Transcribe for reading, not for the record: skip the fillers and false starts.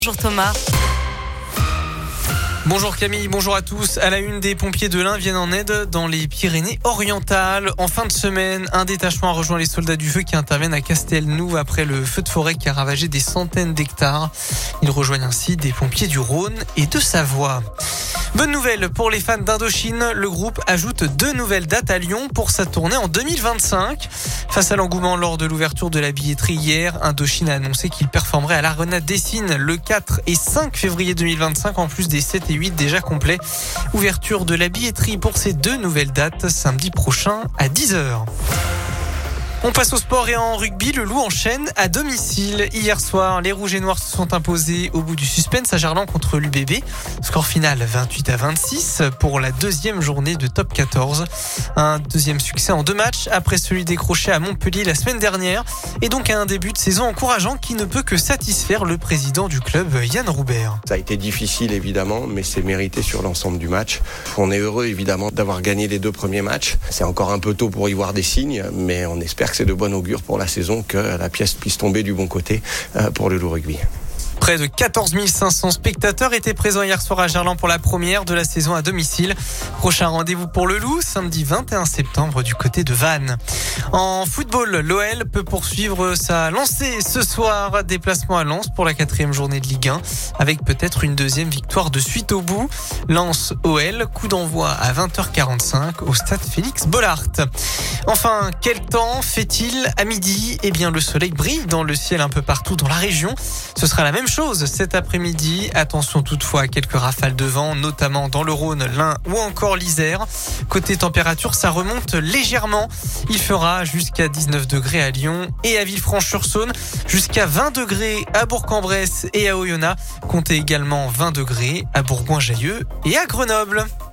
Bonjour Thomas. Bonjour Camille, bonjour à tous. À la une, des pompiers de l'Ain viennent en aide dans les Pyrénées-Orientales. En fin de semaine, un détachement a rejoint les soldats du feu qui interviennent à Castelnau après le feu de forêt qui a ravagé des centaines d'hectares. Ils rejoignent ainsi des pompiers du Rhône et de Savoie. Bonne nouvelle pour les fans d'Indochine, le groupe ajoute 2 nouvelles dates à Lyon pour sa tournée en 2025. Face à l'engouement lors de l'ouverture de la billetterie hier, Indochine a annoncé qu'il performerait à l'Arena Dessines le 4 et 5 février 2025 en plus des 7 et 8 déjà complets. Ouverture de la billetterie pour ces 2 nouvelles dates samedi prochain à 10h. On passe au sport et en rugby, le Loup enchaîne à domicile. Hier soir, les Rouges et Noirs se sont imposés au bout du suspense à Gerland contre l'UBB. Score final 28-26 pour la deuxième journée de top 14. Un deuxième succès en 2 matchs après celui décroché à Montpellier la semaine dernière. Et donc un début de saison encourageant qui ne peut que satisfaire le président du club, Yann Roubert. Ça a été difficile évidemment, mais c'est mérité sur l'ensemble du match. On est heureux évidemment d'avoir gagné les 2 premiers matchs. C'est encore un peu tôt pour y voir des signes, mais on espère que c'est de bon augure pour la saison, que la pièce puisse tomber du bon côté pour le Loup Rugby. Près de 14 500 spectateurs étaient présents hier soir à Gerland pour la première de la saison à domicile. Prochain rendez-vous pour le Loup, samedi 21 septembre du côté de Vannes. En football, l'OL peut poursuivre sa lancée ce soir. Déplacement à Lens pour la 4e journée de Ligue 1, avec peut-être une 2e victoire de suite au bout. Lens-OL, coup d'envoi à 20h45 au stade Félix Bollaert. Enfin, quel temps fait-il à midi ? Eh bien, le soleil brille dans le ciel un peu partout dans la région. Ce sera la même chose cet après-midi. Attention toutefois à quelques rafales de vent, notamment dans le Rhône, l'Ain ou encore l'Isère. Côté température, ça remonte légèrement. Il fera jusqu'à 19 degrés à Lyon et à Villefranche-sur-Saône, jusqu'à 20 degrés à Bourg-en-Bresse et à Oyonnax. Comptez également 20 degrés à Bourgoin-Jallieu et à Grenoble.